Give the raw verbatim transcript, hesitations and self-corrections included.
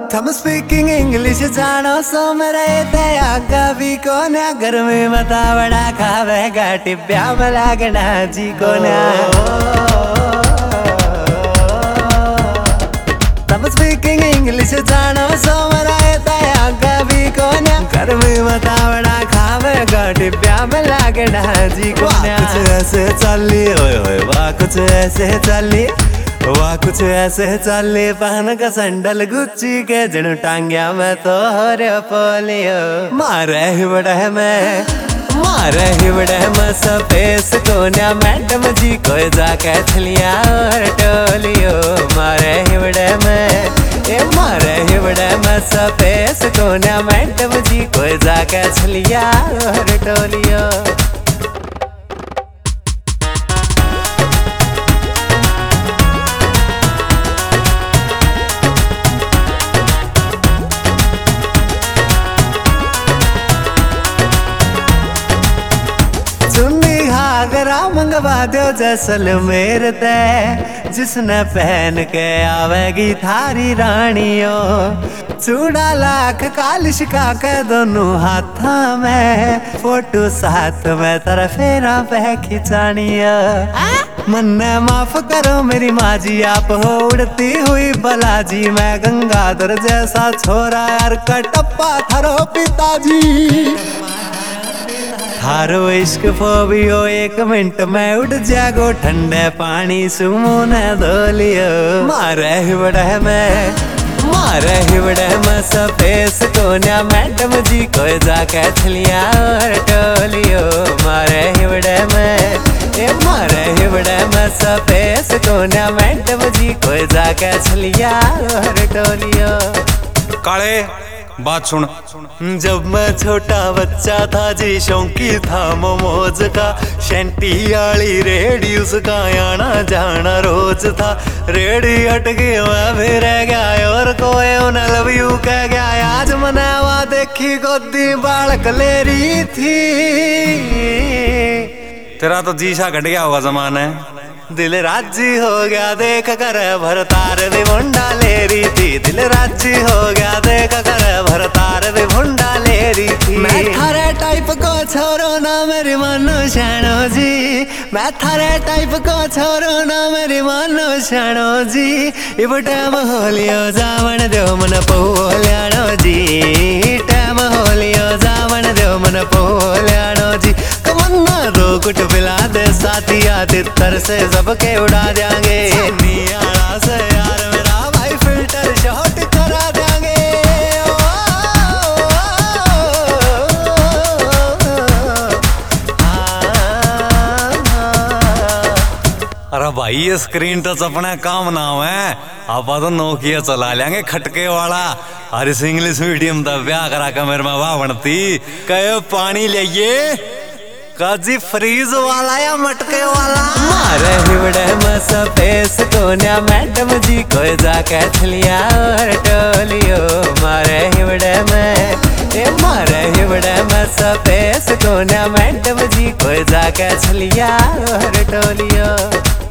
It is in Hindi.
थम स्पीकिंग इंग्लिश जानो सो मेरे आगा भी कोना घर में मता बड़ा खावेगा टिब्या में लागना जी कोना। थम स्पीकिंग इंग्लिश जानो सो मेरे आगा भी कोना घर में मता बड़ा खावेगा टिब्या में लागना जी कोना। कुछ ऐसे चली ओए ओए वाह कुछ ऐसे चली वाह कुछ ऐसे चले पहन का संडल गुच्ची के जनु टांग्या में तो हरे पोलियो मारे ही बड़ा है मैं मारे ही बड़ा है मैं सपेस कोन्या मैडम जी को जाके थलिया और टोलियो मारे ही बड़ा है मैं ए मारे ही बड़ा है मैं सपेस कोन्या मैडम जी को जाके थलिया और टोलियो। घाघरा मंगवा दो जैसलमेर ते जिसने पहन के आवेगी थारी रानियों चूड़ा लाख कालिश का के दोनों हाथा में फोटो साथ में तेरा फेरा पे खिंचानिया। मन्ने माफ करो मेरी माँ जी आप हो उड़ती हुई बलाजी मैं गंगाधर जैसा छोरा यार कटप्पा थारो पिताजी थारो इश्क फोबियो एक मिनट में उठ जागो ठंडे पानी सुमोने धोलियो मारे ही बड़ा है मैं मारे ही बड़ा है मैं सपेस कोन्या मैडम जी को जाके थलिया और टोलियो मारे ही बड़ा है मैं ए मारे ही बड़ा है मैं सपेस कोन्या मैडम जी को जाके थलिया और टोलियो। काले बात सुन, जब मैं छोटा बच्चा था जी शौकी था मोमोज का शैंटी वाली रेडी उसका आना जाना रोज था। रेडी हट गई मैं भी रह गया और कोई उन्हें लव यू कह गया। आज मनावा देखी गोदी बालक ले रही थी तेरा तो जीशा घट गया होगा जमाने दिल राजी हो गया देख कर भरतार दे भुंडा ले रही थी दिल राजी हो गया देख कर भरतार दे भुंडा ले रही थी। मैं थारे टाइप को छोरो ना मेरी मानो शानो जी मैं थारे टाइप को छोरो ना मेरी मानो शानो जी इब टाइम हो लियो जावन दो मन पोल्यानो जी टाइम हो लियो जावन दो मन पोल्यानो जी कमन्ना दो कुट पिला दे साथिया तितर से सबके उड़ा देंगे नियाला से यार मेरा भाई फिल्टर शॉट करा देंगे। अरे भाई ये स्क्रीन टच अपना काम ना है आप तो नोकिया चला लेंगे खटके वाला। अरे इंग्लिश मीडियम का ब्याह करा के मेरे में वाह बनती कहो पानी लिये काजी फ्रीज वाला या मटके वाला मारे ही बड़े मैं सपेस कोन्या मैडम जी को जाके थलिया और टोलियो मारे ही बड़े मैं ए मारे ही बड़े मैं सपेस कोन्या मैडम जी को जाके थलिया और टोलियो।